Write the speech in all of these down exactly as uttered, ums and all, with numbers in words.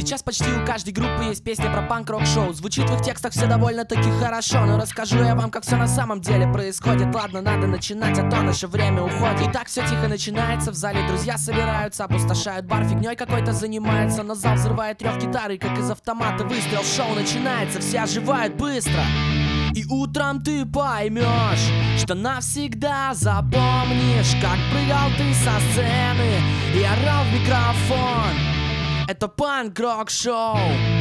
Сейчас почти у каждой группы есть песня про панк-рок-шоу. Звучит в их текстах все довольно-таки хорошо, но расскажу я вам, как все на самом деле происходит. Ладно, надо начинать, а то наше время уходит. И так все тихо начинается, в зале друзья собираются, опустошают бар, фигней какой-то занимаются. Но зал взрывает рев гитары, как из автомата выстрел. Шоу начинается, все оживают быстро. И утром ты поймешь, что навсегда запомнишь, как прыгал ты со сцены и орал в микрофон. Это панк-рок-шоу.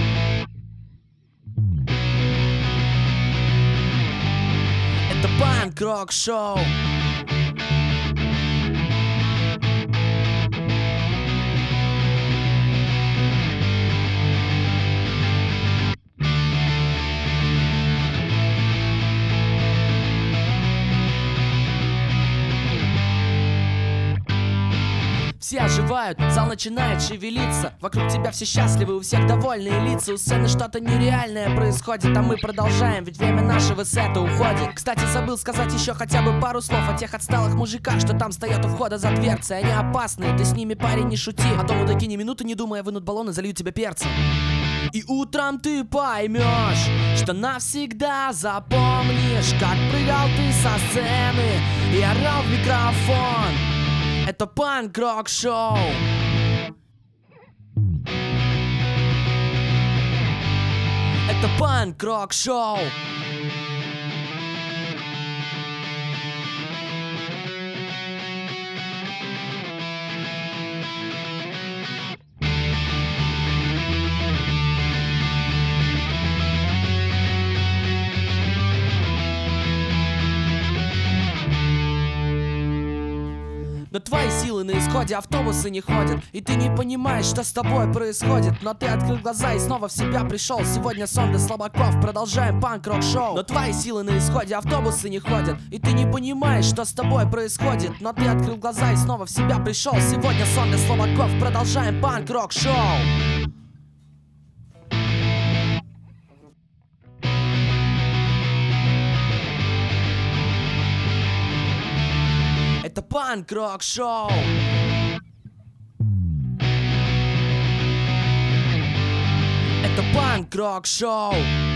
Это панк-рок-шоу. Все оживают, зал начинает шевелиться. Вокруг тебя все счастливы, у всех довольные лица. У сцены что-то нереальное происходит, а мы продолжаем, ведь время нашего сета уходит. Кстати, забыл сказать еще хотя бы пару слов о тех отсталых мужиках, что там стоят у входа за дверцей. Они опасные, ты с ними, парень, не шути, а то мудаки ни минуты не думая вынут баллон и зальют тебя перцем. И утром ты поймешь, что навсегда запомнишь, как прыгал ты со сцены и орал в микрофон. Это панк-рок-шоу. Это панк-рок-шоу. Но твои силы на исходе, автобусы не ходят, и ты не понимаешь, что с тобой происходит. Но ты открыл глаза и снова в себя пришел. Сегодня сон до слабаков, продолжаем панк-рок-шоу. Но твои силы на исходе, автобусы не ходят, и ты не понимаешь, что с тобой происходит. Но ты открыл глаза и снова в себя пришел. Сегодня сон для слабаков, продолжаем панк-рок-шоу. Это панк-рок-шоу. Это панк-рок-шоу.